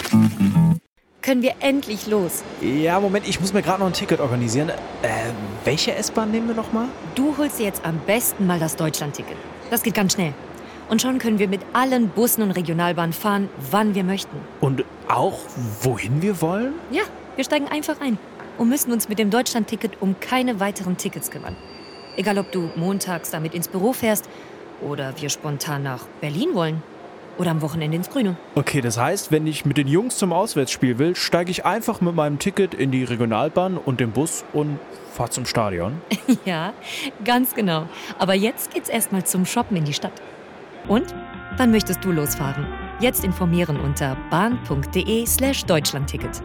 Können wir endlich los? Ja, Moment, ich muss mir gerade noch ein Ticket organisieren. Welche S-Bahn nehmen wir nochmal? Du holst dir jetzt am besten mal das Deutschland-Ticket. Das geht ganz schnell. Und schon können wir mit allen Bussen und Regionalbahnen fahren, wann wir möchten. Und auch, wohin wir wollen? Ja, wir steigen einfach ein und müssen uns mit dem Deutschland-Ticket um keine weiteren Tickets kümmern. Egal, ob du montags damit ins Büro fährst oder wir spontan nach Berlin wollen. Oder am Wochenende ins Grüne. Okay, das heißt, wenn ich mit den Jungs zum Auswärtsspiel will, steige ich einfach mit meinem Ticket in die Regionalbahn und den Bus und fahre zum Stadion. Ja, ganz genau. Aber jetzt geht's erstmal zum Shoppen in die Stadt. Und? Wann möchtest du losfahren? Jetzt informieren unter bahn.de/Deutschlandticket.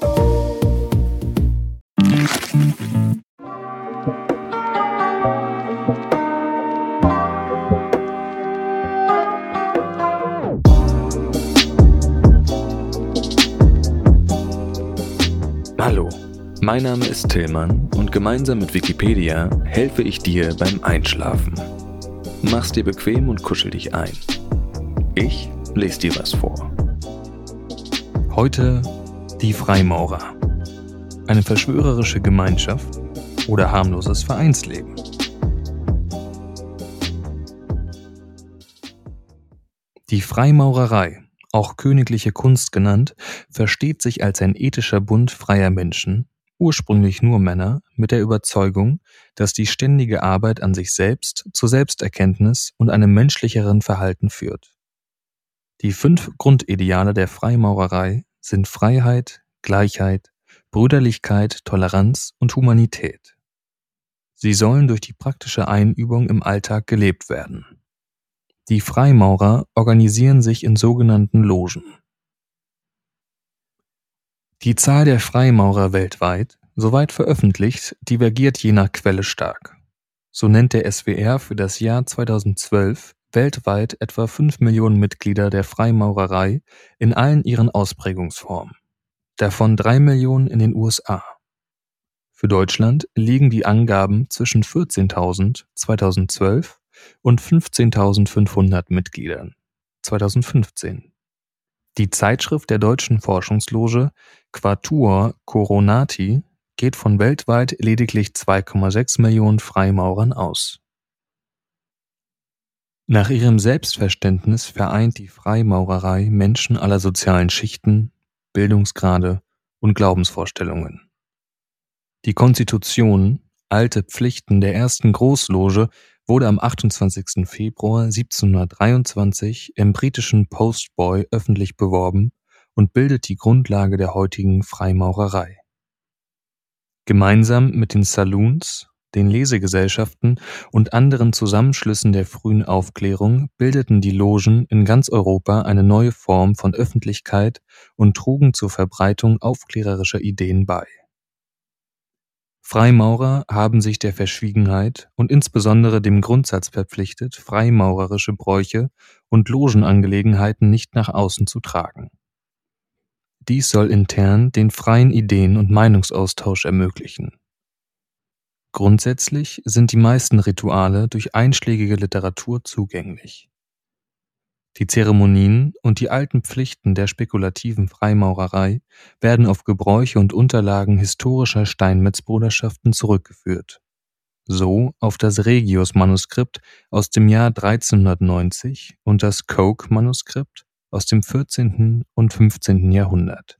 Hallo, mein Name ist Tillmann und gemeinsam mit Wikipedia helfe ich dir beim Einschlafen. Mach's dir bequem und kuschel dich ein. Ich lese dir was vor. Heute die Freimaurer. Eine verschwörerische Gemeinschaft oder harmloses Vereinsleben. Die Freimaurerei, auch königliche Kunst genannt, versteht sich als ein ethischer Bund freier Menschen, ursprünglich nur Männer, mit der Überzeugung, dass die ständige Arbeit an sich selbst zur Selbsterkenntnis und einem menschlicheren Verhalten führt. Die 5 Grundideale der Freimaurerei sind Freiheit, Gleichheit, Brüderlichkeit, Toleranz und Humanität. Sie sollen durch die praktische Einübung im Alltag gelebt werden. Die Freimaurer organisieren sich in sogenannten Logen. Die Zahl der Freimaurer weltweit, soweit veröffentlicht, divergiert je nach Quelle stark. So nennt der SWR für das Jahr 2012 weltweit etwa 5 Millionen Mitglieder der Freimaurerei in allen ihren Ausprägungsformen, davon 3 Millionen in den USA. Für Deutschland liegen die Angaben zwischen 14.000 2012 und 15.500 Mitgliedern 2015. Die Zeitschrift der deutschen Forschungsloge Quatuor Coronati geht von weltweit lediglich 2,6 Millionen Freimaurern aus. Nach ihrem Selbstverständnis vereint die Freimaurerei Menschen aller sozialen Schichten, Bildungsgrade und Glaubensvorstellungen. Die Konstitution, alte Pflichten der ersten Großloge, wurde am 28. Februar 1723 im britischen Postboy öffentlich beworben und bildet die Grundlage der heutigen Freimaurerei. Gemeinsam mit den Saloons, den Lesegesellschaften und anderen Zusammenschlüssen der frühen Aufklärung bildeten die Logen in ganz Europa eine neue Form von Öffentlichkeit und trugen zur Verbreitung aufklärerischer Ideen bei. Freimaurer haben sich der Verschwiegenheit und insbesondere dem Grundsatz verpflichtet, freimaurerische Bräuche und Logenangelegenheiten nicht nach außen zu tragen. Dies soll intern den freien Ideen- und Meinungsaustausch ermöglichen. Grundsätzlich sind die meisten Rituale durch einschlägige Literatur zugänglich. Die Zeremonien und die alten Pflichten der spekulativen Freimaurerei werden auf Gebräuche und Unterlagen historischer Steinmetzbruderschaften zurückgeführt. So auf das Regius-Manuskript aus dem Jahr 1390 und das Coke-Manuskript aus dem 14. und 15. Jahrhundert.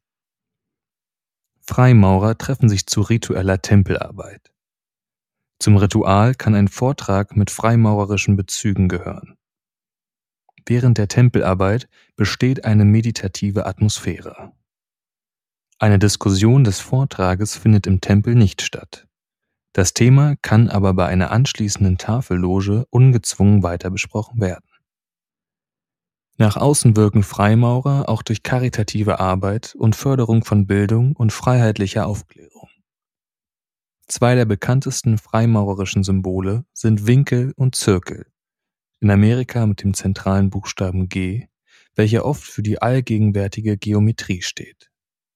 Freimaurer treffen sich zu ritueller Tempelarbeit. Zum Ritual kann ein Vortrag mit freimaurerischen Bezügen gehören. Während der Tempelarbeit besteht eine meditative Atmosphäre. Eine Diskussion des Vortrages findet im Tempel nicht statt. Das Thema kann aber bei einer anschließenden Tafelloge ungezwungen weiter besprochen werden. Nach außen wirken Freimaurer auch durch karitative Arbeit und Förderung von Bildung und freiheitlicher Aufklärung. 2 der bekanntesten freimaurerischen Symbole sind Winkel und Zirkel. In Amerika mit dem zentralen Buchstaben G, welcher oft für die allgegenwärtige Geometrie steht.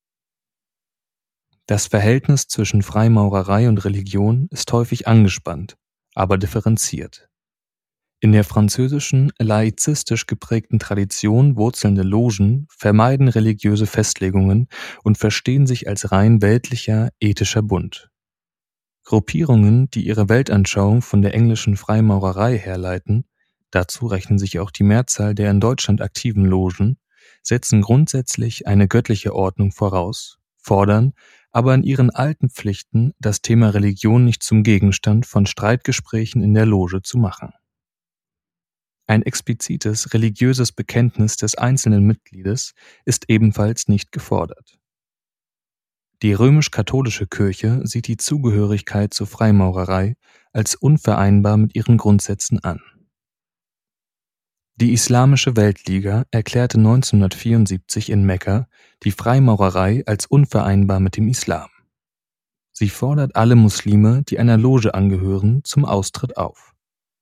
Das Verhältnis zwischen Freimaurerei und Religion ist häufig angespannt, aber differenziert. In der französischen, laizistisch geprägten Tradition wurzelnde Logen vermeiden religiöse Festlegungen und verstehen sich als rein weltlicher, ethischer Bund. Gruppierungen, die ihre Weltanschauung von der englischen Freimaurerei herleiten, dazu rechnen sich auch die Mehrzahl der in Deutschland aktiven Logen, setzen grundsätzlich eine göttliche Ordnung voraus, fordern aber in ihren alten Pflichten, das Thema Religion nicht zum Gegenstand von Streitgesprächen in der Loge zu machen. Ein explizites religiöses Bekenntnis des einzelnen Mitgliedes ist ebenfalls nicht gefordert. Die römisch-katholische Kirche sieht die Zugehörigkeit zur Freimaurerei als unvereinbar mit ihren Grundsätzen an. Die Islamische Weltliga erklärte 1974 in Mekka die Freimaurerei als unvereinbar mit dem Islam. Sie fordert alle Muslime, die einer Loge angehören, zum Austritt auf.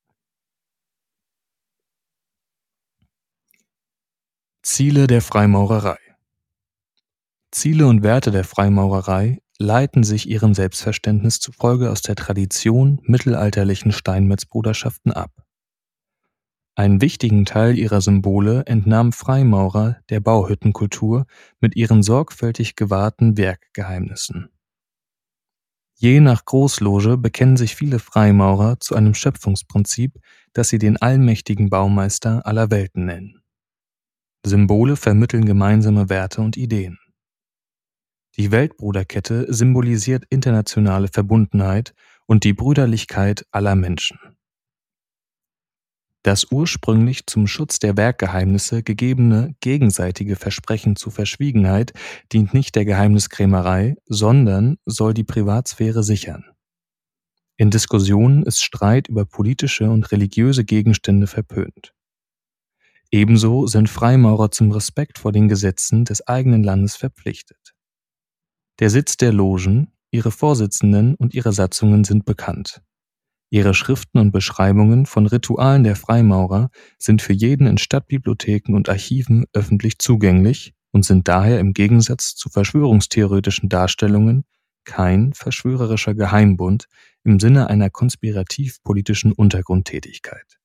Ziele der Freimaurerei. Ziele und Werte der Freimaurerei leiten sich ihrem Selbstverständnis zufolge aus der Tradition mittelalterlichen Steinmetzbruderschaften ab. Einen wichtigen Teil ihrer Symbole entnahmen Freimaurer der Bauhüttenkultur mit ihren sorgfältig gewahrten Werkgeheimnissen. Je nach Großloge bekennen sich viele Freimaurer zu einem Schöpfungsprinzip, das sie den allmächtigen Baumeister aller Welten nennen. Symbole vermitteln gemeinsame Werte und Ideen. Die Weltbruderkette symbolisiert internationale Verbundenheit und die Brüderlichkeit aller Menschen. Das ursprünglich zum Schutz der Werkgeheimnisse gegebene gegenseitige Versprechen zur Verschwiegenheit dient nicht der Geheimniskrämerei, sondern soll die Privatsphäre sichern. In Diskussionen ist Streit über politische und religiöse Gegenstände verpönt. Ebenso sind Freimaurer zum Respekt vor den Gesetzen des eigenen Landes verpflichtet. Der Sitz der Logen, ihre Vorsitzenden und ihre Satzungen sind bekannt. Ihre Schriften und Beschreibungen von Ritualen der Freimaurer sind für jeden in Stadtbibliotheken und Archiven öffentlich zugänglich und sind daher im Gegensatz zu verschwörungstheoretischen Darstellungen kein verschwörerischer Geheimbund im Sinne einer konspirativ-politischen Untergrundtätigkeit.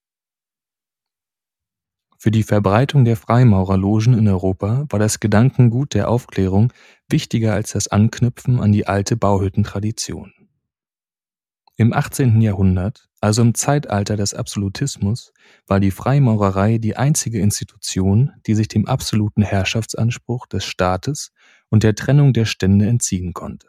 Für die Verbreitung der Freimaurerlogen in Europa war das Gedankengut der Aufklärung wichtiger als das Anknüpfen an die alte Bauhüttentradition. Im 18. Jahrhundert, also im Zeitalter des Absolutismus, war die Freimaurerei die einzige Institution, die sich dem absoluten Herrschaftsanspruch des Staates und der Trennung der Stände entziehen konnte.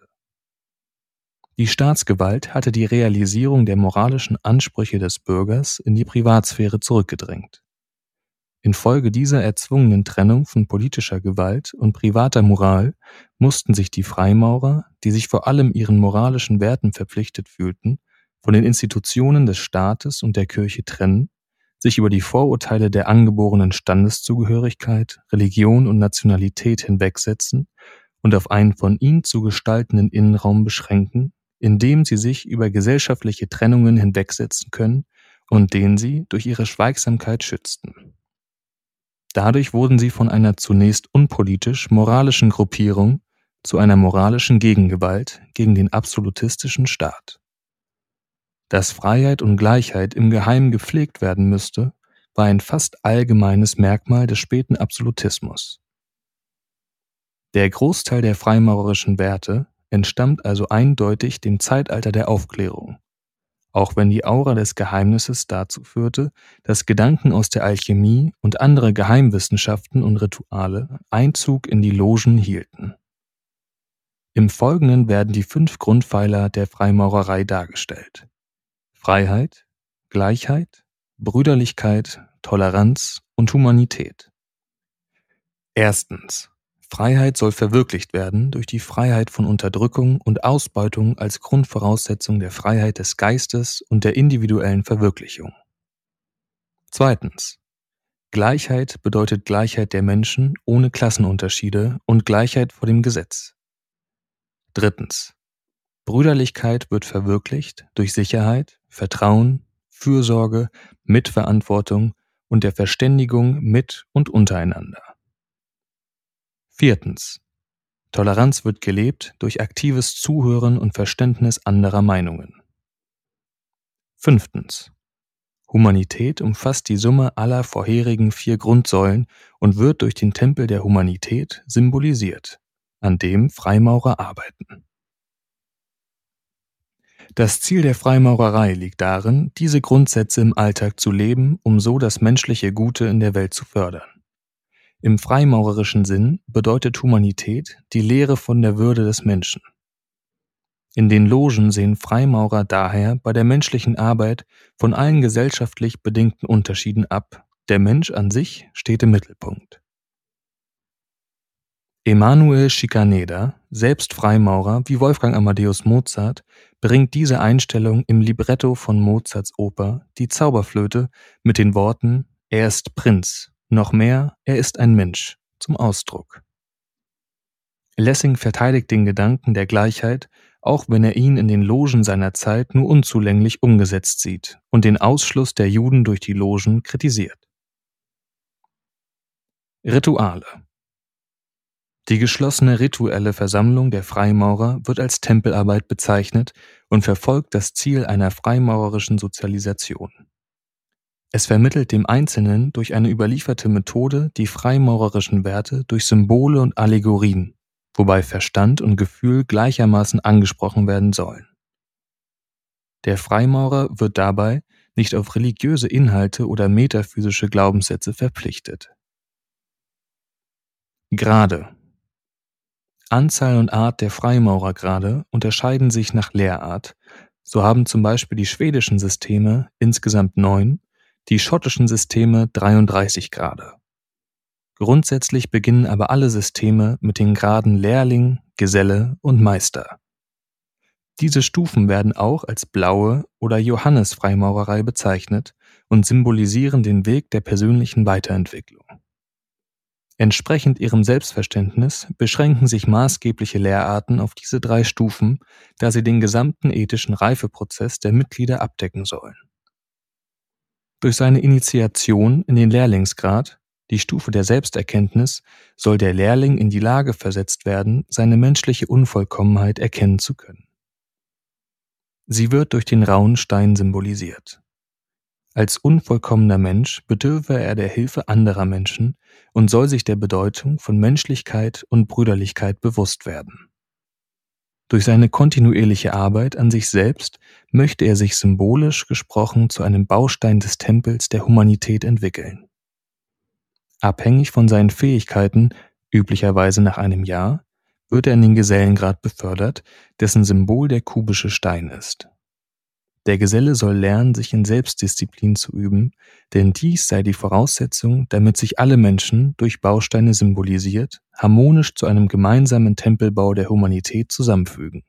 Die Staatsgewalt hatte die Realisierung der moralischen Ansprüche des Bürgers in die Privatsphäre zurückgedrängt. Infolge dieser erzwungenen Trennung von politischer Gewalt und privater Moral mussten sich die Freimaurer, die sich vor allem ihren moralischen Werten verpflichtet fühlten, von den Institutionen des Staates und der Kirche trennen, sich über die Vorurteile der angeborenen Standeszugehörigkeit, Religion und Nationalität hinwegsetzen und auf einen von ihnen zu gestaltenden Innenraum beschränken, in dem sie sich über gesellschaftliche Trennungen hinwegsetzen können und den sie durch ihre Schweigsamkeit schützten. Dadurch wurden sie von einer zunächst unpolitisch-moralischen Gruppierung zu einer moralischen Gegengewalt gegen den absolutistischen Staat. Dass Freiheit und Gleichheit im Geheimen gepflegt werden müsste, war ein fast allgemeines Merkmal des späten Absolutismus. Der Großteil der freimaurerischen Werte entstammt also eindeutig dem Zeitalter der Aufklärung, auch wenn die Aura des Geheimnisses dazu führte, dass Gedanken aus der Alchemie und andere Geheimwissenschaften und Rituale Einzug in die Logen hielten. Im Folgenden werden die 5 Grundpfeiler der Freimaurerei dargestellt: Freiheit, Gleichheit, Brüderlichkeit, Toleranz und Humanität. Erstens. Freiheit soll verwirklicht werden durch die Freiheit von Unterdrückung und Ausbeutung als Grundvoraussetzung der Freiheit des Geistes und der individuellen Verwirklichung. Zweitens. Gleichheit bedeutet Gleichheit der Menschen ohne Klassenunterschiede und Gleichheit vor dem Gesetz. Drittens. Brüderlichkeit wird verwirklicht durch Sicherheit, Vertrauen, Fürsorge, Mitverantwortung und der Verständigung mit und untereinander. Viertens. Toleranz wird gelebt durch aktives Zuhören und Verständnis anderer Meinungen. Fünftens. Humanität umfasst die Summe aller vorherigen 4 Grundsäulen und wird durch den Tempel der Humanität symbolisiert, an dem Freimaurer arbeiten. Das Ziel der Freimaurerei liegt darin, diese Grundsätze im Alltag zu leben, um so das menschliche Gute in der Welt zu fördern. Im freimaurerischen Sinn bedeutet Humanität die Lehre von der Würde des Menschen. In den Logen sehen Freimaurer daher bei der menschlichen Arbeit von allen gesellschaftlich bedingten Unterschieden ab. Der Mensch an sich steht im Mittelpunkt. Emanuel Schikaneder, selbst Freimaurer wie Wolfgang Amadeus Mozart, bringt diese Einstellung im Libretto von Mozarts Oper Die Zauberflöte mit den Worten „Er ist Prinz, noch mehr, er ist ein Mensch“ zum Ausdruck. Lessing verteidigt den Gedanken der Gleichheit, auch wenn er ihn in den Logen seiner Zeit nur unzulänglich umgesetzt sieht und den Ausschluss der Juden durch die Logen kritisiert. Rituale. Die geschlossene rituelle Versammlung der Freimaurer wird als Tempelarbeit bezeichnet und verfolgt das Ziel einer freimaurerischen Sozialisation. Es vermittelt dem Einzelnen durch eine überlieferte Methode die freimaurerischen Werte durch Symbole und Allegorien, wobei Verstand und Gefühl gleichermaßen angesprochen werden sollen. Der Freimaurer wird dabei nicht auf religiöse Inhalte oder metaphysische Glaubenssätze verpflichtet. Grade. Anzahl und Art der Freimaurergrade unterscheiden sich nach Lehrart. So haben zum Beispiel die schwedischen Systeme insgesamt 9, die schottischen Systeme 33 Grade. Grundsätzlich beginnen aber alle Systeme mit den Graden Lehrling, Geselle und Meister. Diese Stufen werden auch als Blaue oder Johannes-Freimaurerei bezeichnet und symbolisieren den Weg der persönlichen Weiterentwicklung. Entsprechend ihrem Selbstverständnis beschränken sich maßgebliche Lehrarten auf diese 3 Stufen, da sie den gesamten ethischen Reifeprozess der Mitglieder abdecken sollen. Durch seine Initiation in den Lehrlingsgrad, die Stufe der Selbsterkenntnis, soll der Lehrling in die Lage versetzt werden, seine menschliche Unvollkommenheit erkennen zu können. Sie wird durch den rauen Stein symbolisiert. Als unvollkommener Mensch bedürfe er der Hilfe anderer Menschen und soll sich der Bedeutung von Menschlichkeit und Brüderlichkeit bewusst werden. Durch seine kontinuierliche Arbeit an sich selbst möchte er sich symbolisch gesprochen zu einem Baustein des Tempels der Humanität entwickeln. Abhängig von seinen Fähigkeiten, üblicherweise nach einem Jahr, wird er in den Gesellengrad befördert, dessen Symbol der kubische Stein ist. Der Geselle soll lernen, sich in Selbstdisziplin zu üben, denn dies sei die Voraussetzung, damit sich alle Menschen, durch Bausteine symbolisiert, harmonisch zu einem gemeinsamen Tempelbau der Humanität zusammenfügen.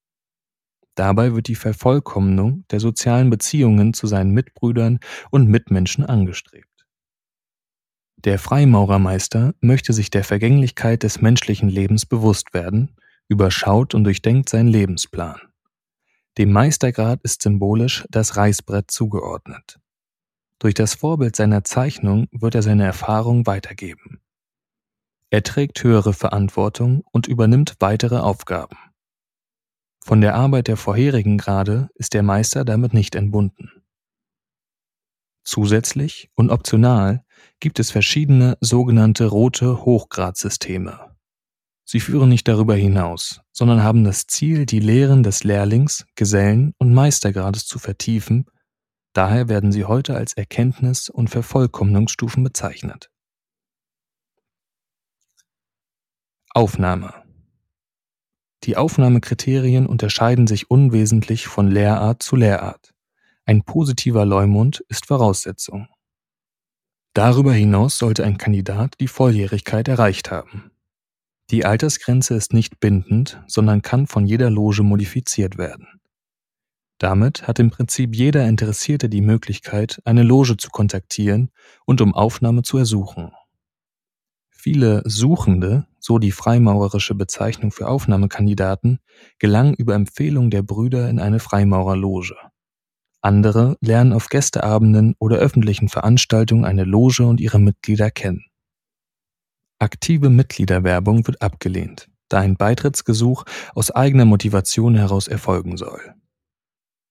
Dabei wird die Vervollkommnung der sozialen Beziehungen zu seinen Mitbrüdern und Mitmenschen angestrebt. Der Freimaurermeister möchte sich der Vergänglichkeit des menschlichen Lebens bewusst werden, überschaut und durchdenkt seinen Lebensplan. Dem Meistergrad ist symbolisch das Reißbrett zugeordnet. Durch das Vorbild seiner Zeichnung wird er seine Erfahrung weitergeben. Er trägt höhere Verantwortung und übernimmt weitere Aufgaben. Von der Arbeit der vorherigen Grade ist der Meister damit nicht entbunden. Zusätzlich und optional gibt es verschiedene sogenannte rote Hochgradsysteme. Sie führen nicht darüber hinaus, sondern haben das Ziel, die Lehren des Lehrlings, Gesellen und Meistergrades zu vertiefen. Daher werden sie heute als Erkenntnis- und Vervollkommnungsstufen bezeichnet. Aufnahme. Die Aufnahmekriterien unterscheiden sich unwesentlich von Lehrart zu Lehrart. Ein positiver Leumund ist Voraussetzung. Darüber hinaus sollte ein Kandidat die Volljährigkeit erreicht haben. Die Altersgrenze ist nicht bindend, sondern kann von jeder Loge modifiziert werden. Damit hat im Prinzip jeder Interessierte die Möglichkeit, eine Loge zu kontaktieren und um Aufnahme zu ersuchen. Viele Suchende, so die freimaurerische Bezeichnung für Aufnahmekandidaten, gelangen über Empfehlung der Brüder in eine Freimaurerloge. Andere lernen auf Gästeabenden oder öffentlichen Veranstaltungen eine Loge und ihre Mitglieder kennen. Aktive Mitgliederwerbung wird abgelehnt, da ein Beitrittsgesuch aus eigener Motivation heraus erfolgen soll.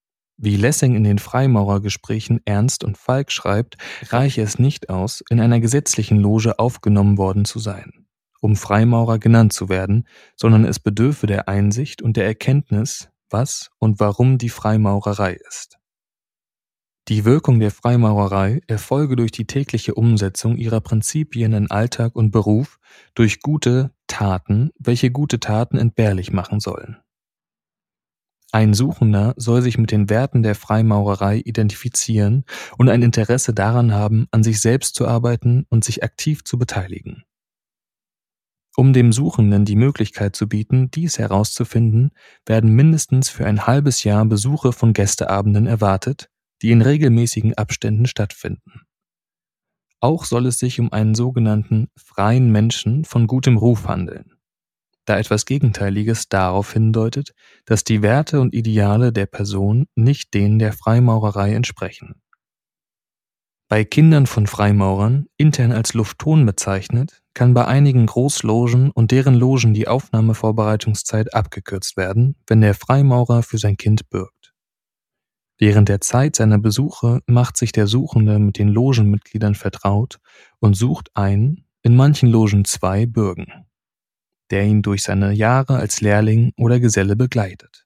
Wie Lessing in den Freimaurergesprächen Ernst und Falk schreibt, reiche es nicht aus, in einer gesetzlichen Loge aufgenommen worden zu sein, um Freimaurer genannt zu werden, sondern es bedürfe der Einsicht und der Erkenntnis, was und warum die Freimaurerei ist. Die Wirkung der Freimaurerei erfolge durch die tägliche Umsetzung ihrer Prinzipien in Alltag und Beruf durch gute Taten, welche gute Taten entbehrlich machen sollen. Ein Suchender soll sich mit den Werten der Freimaurerei identifizieren und ein Interesse daran haben, an sich selbst zu arbeiten und sich aktiv zu beteiligen. Um dem Suchenden die Möglichkeit zu bieten, dies herauszufinden, werden mindestens für ein halbes Jahr Besuche von Gästeabenden erwartet, die in regelmäßigen Abständen stattfinden. Auch soll es sich um einen sogenannten freien Menschen von gutem Ruf handeln, da etwas Gegenteiliges darauf hindeutet, dass die Werte und Ideale der Person nicht denen der Freimaurerei entsprechen. Bei Kindern von Freimaurern, intern als Luftton bezeichnet, kann bei einigen Großlogen und deren Logen die Aufnahmevorbereitungszeit abgekürzt werden, wenn der Freimaurer für sein Kind bürgt. Während der Zeit seiner Besuche macht sich der Suchende mit den Logenmitgliedern vertraut und sucht einen, in manchen Logen 2 Bürgen, der ihn durch seine Jahre als Lehrling oder Geselle begleitet.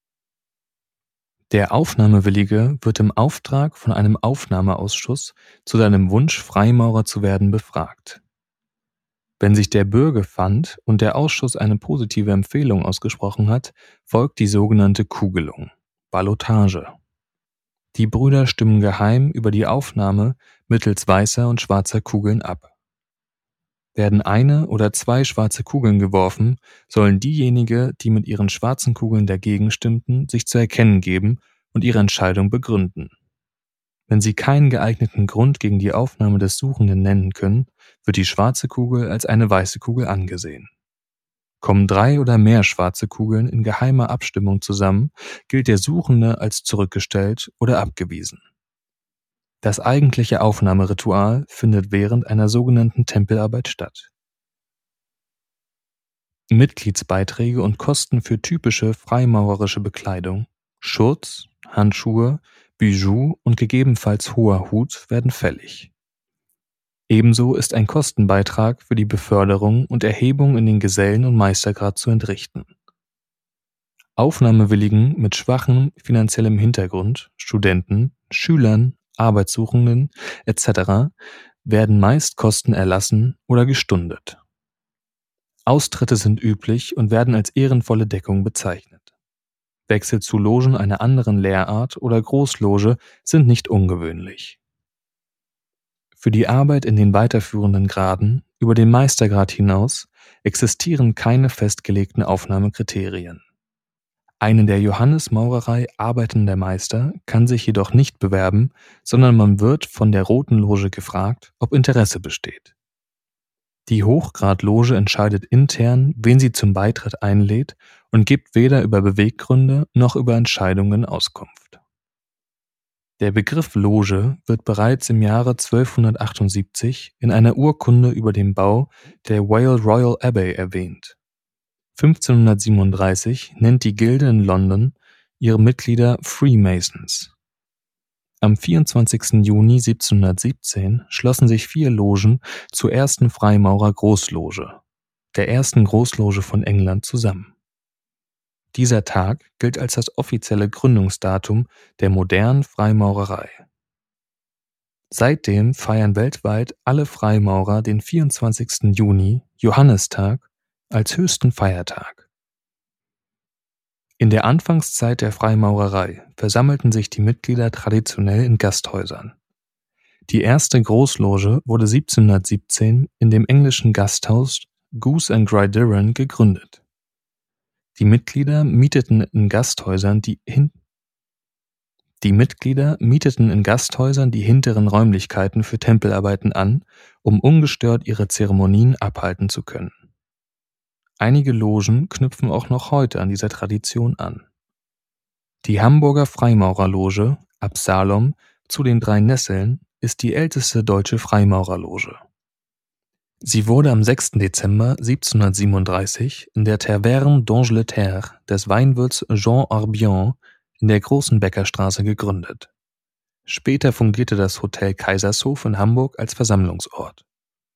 Der Aufnahmewillige wird im Auftrag von einem Aufnahmeausschuss zu seinem Wunsch, Freimaurer zu werden, befragt. Wenn sich der Bürge fand und der Ausschuss eine positive Empfehlung ausgesprochen hat, folgt die sogenannte Kugelung, Ballotage. Die Brüder stimmen geheim über die Aufnahme mittels weißer und schwarzer Kugeln ab. Werden 1 oder 2 schwarze Kugeln geworfen, sollen diejenigen, die mit ihren schwarzen Kugeln dagegen stimmten, sich zu erkennen geben und ihre Entscheidung begründen. Wenn sie keinen geeigneten Grund gegen die Aufnahme des Suchenden nennen können, wird die schwarze Kugel als eine weiße Kugel angesehen. Kommen 3 oder mehr schwarze Kugeln in geheimer Abstimmung zusammen, gilt der Suchende als zurückgestellt oder abgewiesen. Das eigentliche Aufnahmeritual findet während einer sogenannten Tempelarbeit statt. Mitgliedsbeiträge und Kosten für typische freimaurerische Bekleidung, Schurz, Handschuhe, Bijou und gegebenenfalls hoher Hut werden fällig. Ebenso ist ein Kostenbeitrag für die Beförderung und Erhebung in den Gesellen- und Meistergrad zu entrichten. Aufnahmewilligen mit schwachem finanziellem Hintergrund, Studenten, Schülern, Arbeitssuchenden etc. werden meist Kosten erlassen oder gestundet. Austritte sind üblich und werden als ehrenvolle Deckung bezeichnet. Wechsel zu Logen einer anderen Lehrart oder Großloge sind nicht ungewöhnlich. Für die Arbeit in den weiterführenden Graden über den Meistergrad hinaus existieren keine festgelegten Aufnahmekriterien. Ein in der Johannismaurerei arbeitender Meister kann sich jedoch nicht bewerben, sondern man wird von der Roten Loge gefragt, ob Interesse besteht. Die Hochgradloge entscheidet intern, wen sie zum Beitritt einlädt und gibt weder über Beweggründe noch über Entscheidungen Auskunft. Der Begriff Loge wird bereits im Jahre 1278 in einer Urkunde über den Bau der Wale Royal Abbey erwähnt. 1537 nennt die Gilde in London ihre Mitglieder Freemasons. Am 24. Juni 1717 schlossen sich 4 Logen zur ersten Freimaurer Großloge, der ersten Großloge von England, zusammen. Dieser Tag gilt als das offizielle Gründungsdatum der modernen Freimaurerei. Seitdem feiern weltweit alle Freimaurer den 24. Juni, Johannistag, als höchsten Feiertag. In der Anfangszeit der Freimaurerei versammelten sich die Mitglieder traditionell in Gasthäusern. Die erste Großloge wurde 1717 in dem englischen Gasthaus Goose and Gryderrun gegründet. Die Mitglieder mieteten in Gasthäusern die hinteren Räumlichkeiten für Tempelarbeiten an, um ungestört ihre Zeremonien abhalten zu können. Einige Logen knüpfen auch noch heute an dieser Tradition an. Die Hamburger Freimaurerloge, Absalom, zu den 3 Nesseln, ist die älteste deutsche Freimaurerloge. Sie wurde am 6. Dezember 1737 in der Taverne d'Angleterre des Weinwirts Jean Arbion in der Großen Bäckerstraße gegründet. Später fungierte das Hotel Kaisershof in Hamburg als Versammlungsort.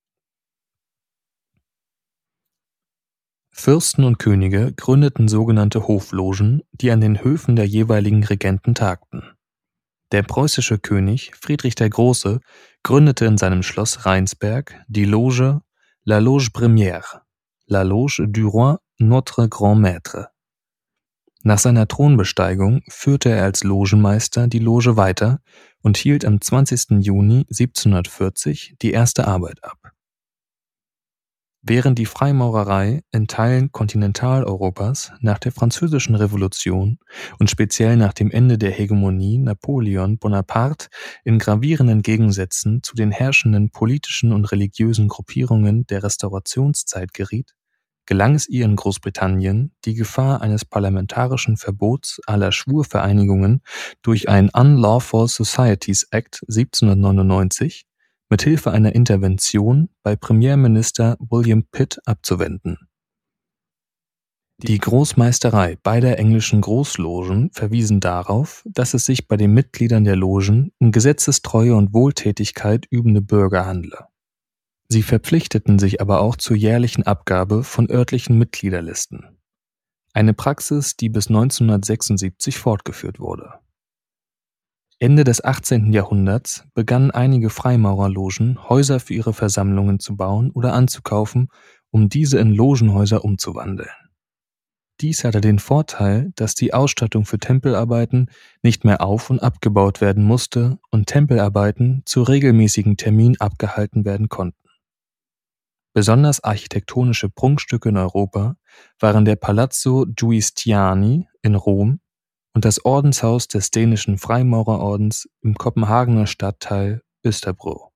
Fürsten und Könige gründeten sogenannte Hoflogen, die an den Höfen der jeweiligen Regenten tagten. Der preußische König Friedrich der Große gründete in seinem Schloss Rheinsberg die Loge La Loge Première, La Loge du Roi Notre Grand Maître. Nach seiner Thronbesteigung führte er als Logenmeister die Loge weiter und hielt am 20. Juni 1740 die erste Arbeit ab. Während die Freimaurerei in Teilen Kontinentaleuropas nach der Französischen Revolution und speziell nach dem Ende der Hegemonie Napoleon Bonaparte in gravierenden Gegensätzen zu den herrschenden politischen und religiösen Gruppierungen der Restaurationszeit geriet, gelang es ihr in Großbritannien, die Gefahr eines parlamentarischen Verbots aller Schwurvereinigungen durch ein Unlawful Societies Act 1799 mithilfe einer Intervention bei Premierminister William Pitt abzuwenden. Die Großmeisterei beider englischen Großlogen verwiesen darauf, dass es sich bei den Mitgliedern der Logen um Gesetzestreue und Wohltätigkeit übende Bürger handle. Sie verpflichteten sich aber auch zur jährlichen Abgabe von örtlichen Mitgliederlisten. Eine Praxis, die bis 1976 fortgeführt wurde. Ende des 18. Jahrhunderts begannen einige Freimaurerlogen, Häuser für ihre Versammlungen zu bauen oder anzukaufen, um diese in Logenhäuser umzuwandeln. Dies hatte den Vorteil, dass die Ausstattung für Tempelarbeiten nicht mehr auf- und abgebaut werden musste und Tempelarbeiten zu regelmäßigen Terminen abgehalten werden konnten. Besonders architektonische Prunkstücke in Europa waren der Palazzo Giustiniani in Rom und das Ordenshaus des dänischen Freimaurerordens im Kopenhagener Stadtteil Österbro.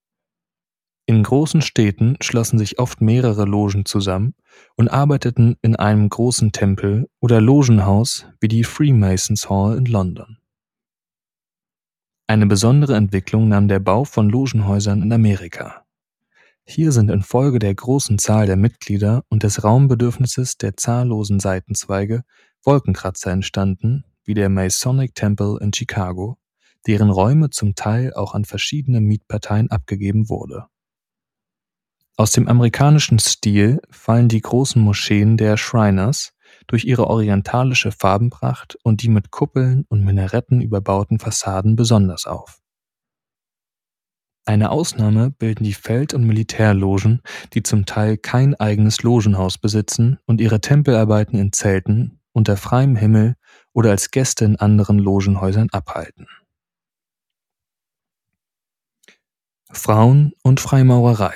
In großen Städten schlossen sich oft mehrere Logen zusammen und arbeiteten in einem großen Tempel oder Logenhaus wie die Freemasons Hall in London. Eine besondere Entwicklung nahm der Bau von Logenhäusern in Amerika. Hier sind infolge der großen Zahl der Mitglieder und des Raumbedürfnisses der zahllosen Seitenzweige Wolkenkratzer entstanden, wie der Masonic Temple in Chicago, deren Räume zum Teil auch an verschiedene Mietparteien abgegeben wurde. Aus dem amerikanischen Stil fallen die großen Moscheen der Shriners durch ihre orientalische Farbenpracht und die mit Kuppeln und Minaretten überbauten Fassaden besonders auf. Eine Ausnahme bilden die Feld- und Militärlogen, die zum Teil kein eigenes Logenhaus besitzen und ihre Tempelarbeiten in Zelten, unter freiem Himmel oder als Gäste in anderen Logenhäusern abhalten. Frauen und Freimaurerei.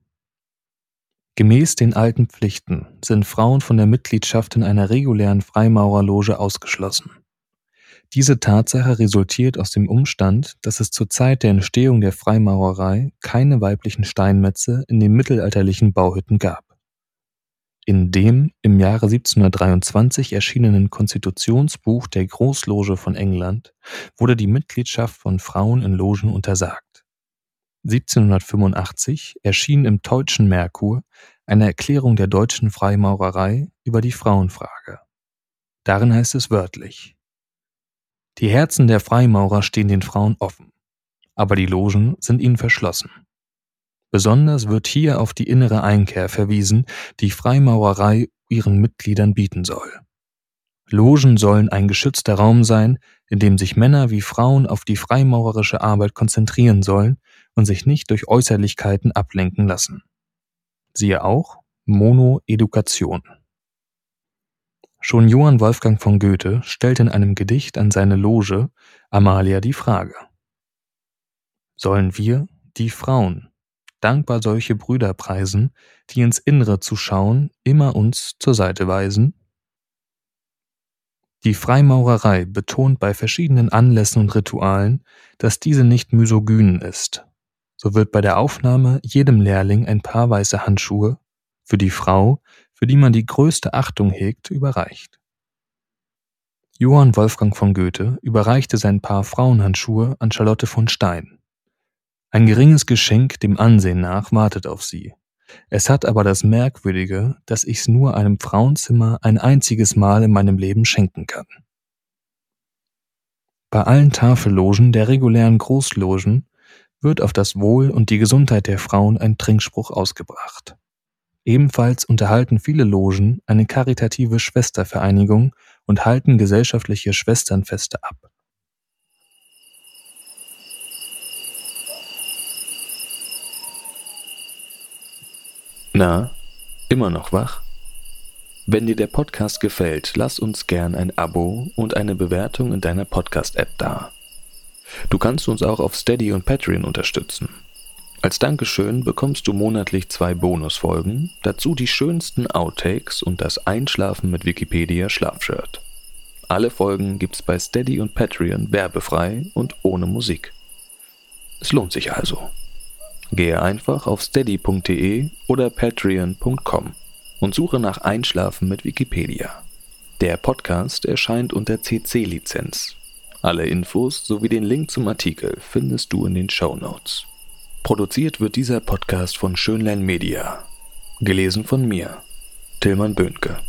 Gemäß den alten Pflichten sind Frauen von der Mitgliedschaft in einer regulären Freimaurerloge ausgeschlossen. Diese Tatsache resultiert aus dem Umstand, dass es zur Zeit der Entstehung der Freimaurerei keine weiblichen Steinmetze in den mittelalterlichen Bauhütten gab. In dem im Jahre 1723 erschienenen Konstitutionsbuch der Großloge von England wurde die Mitgliedschaft von Frauen in Logen untersagt. 1785 erschien im Teutschen Merkur eine Erklärung der deutschen Freimaurerei über die Frauenfrage. Darin heißt es wörtlich: Die Herzen der Freimaurer stehen den Frauen offen, aber die Logen sind ihnen verschlossen. Besonders wird hier auf die innere Einkehr verwiesen, die Freimaurerei ihren Mitgliedern bieten soll. Logen sollen ein geschützter Raum sein, in dem sich Männer wie Frauen auf die freimaurerische Arbeit konzentrieren sollen und sich nicht durch Äußerlichkeiten ablenken lassen. Siehe auch Mono-Edukation. Schon Johann Wolfgang von Goethe stellte in einem Gedicht an seine Loge Amalia die Frage: Sollen wir, die Frauen, dankbar solche Brüder preisen, die ins Innere zu schauen, immer uns zur Seite weisen? Die Freimaurerei betont bei verschiedenen Anlässen und Ritualen, dass diese nicht misogyn ist. So wird bei der Aufnahme jedem Lehrling ein Paar weiße Handschuhe, für die Frau, für die man die größte Achtung hegt, überreicht. Johann Wolfgang von Goethe überreichte sein Paar Frauenhandschuhe an Charlotte von Stein. Ein geringes Geschenk dem Ansehen nach wartet auf sie. Es hat aber das Merkwürdige, dass ich's nur einem Frauenzimmer ein einziges Mal in meinem Leben schenken kann. Bei allen Tafellogen der regulären Großlogen wird auf das Wohl und die Gesundheit der Frauen ein Trinkspruch ausgebracht. Ebenfalls unterhalten viele Logen eine karitative Schwestervereinigung und halten gesellschaftliche Schwesternfeste ab. Na, immer noch wach? Wenn dir der Podcast gefällt, lass uns gern ein Abo und eine Bewertung in deiner Podcast-App da. Du kannst uns auch auf Steady und Patreon unterstützen. Als Dankeschön bekommst du monatlich 2 Bonusfolgen, dazu die schönsten Outtakes und das Einschlafen mit Wikipedia Schlafshirt. Alle Folgen gibt's bei Steady und Patreon werbefrei und ohne Musik. Es lohnt sich also. Gehe einfach auf steady.de oder patreon.com und suche nach Einschlafen mit Wikipedia. Der Podcast erscheint unter CC-Lizenz. Alle Infos sowie den Link zum Artikel findest du in den Shownotes. Produziert wird dieser Podcast von Schönlein Media. Gelesen von mir, Tilman Böhnke.